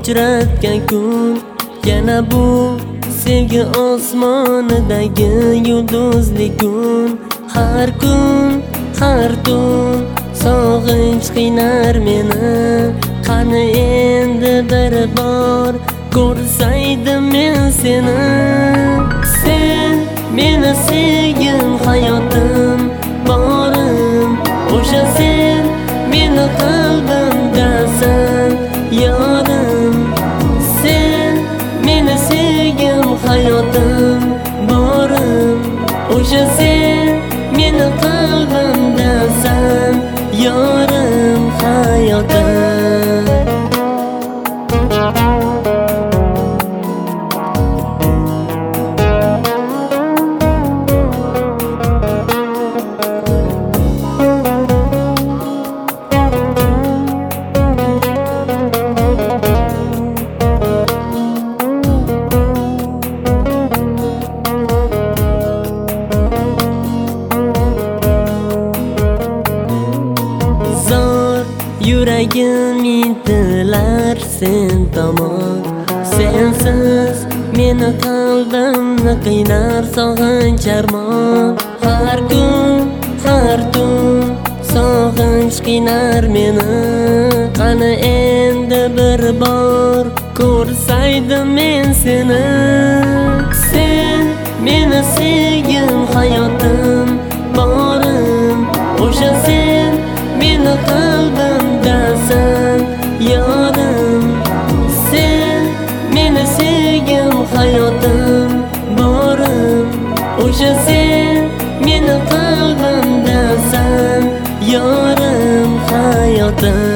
uchratgan kun, yana bu sevgi osmonidagi yulduzli kun. Har kun, har tun sog'inch qiynar meni. Qani endi bir bor ko'rsaydim men seni. Sen meni sevgim, hayotim, borim. O'sha sen meni qalbimdasan, yorim. Sen meni sevgim, hayotim, borim. O'sha sen meni qalbimdasan, yorim, hayotim. Yuragim intilar sen tomon. Sensiz meni qalbimni qiynar sog'inch armon. Har kun, har tun sog'inch qiynar meni. Qani endi bir bor ko'rsaydim men seni. Sen meni sevgim, hayotim, borim. O'sha sen meni qalbimdasan, yorim. Sen meni sevgim, hayotim, borim. O'sha sen meni qalbimdasan, yorim, hayotim.